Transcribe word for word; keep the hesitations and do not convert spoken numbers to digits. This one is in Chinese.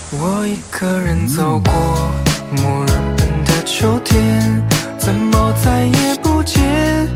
我一个人走过墨尔本的秋天，怎么再也不见